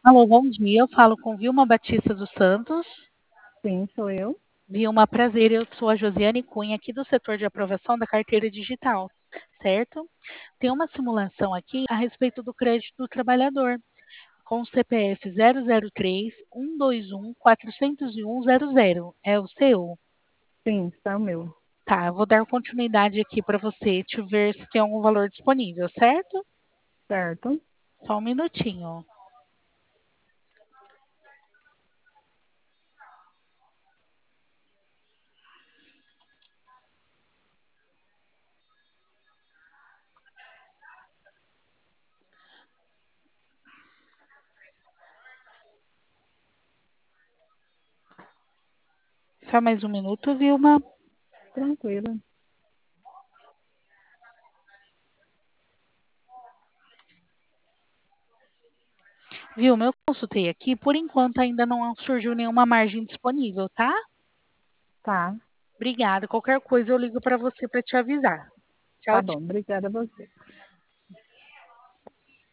Alô, bom dia. Eu falo com Vilma Batista dos Santos. Sim, sou eu. Vilma, prazer. Eu sou a Josiane Cunha, aqui do setor de aprovação da carteira digital, certo? Tem uma simulação aqui a respeito do crédito do trabalhador, com o CPF 003-121-401-00. É o seu? Sim, está o meu. Tá, eu vou dar continuidade aqui para você, te ver se tem algum valor disponível, certo? Certo? Só um minutinho. Só mais um minuto, Vilma. Tranquilo. Vilma, eu consultei aqui, por enquanto ainda não surgiu nenhuma margem disponível, tá? Tá, Obrigada. Qualquer coisa eu ligo para você para te avisar. Tchau, tá tchau. bom. Obrigada a você.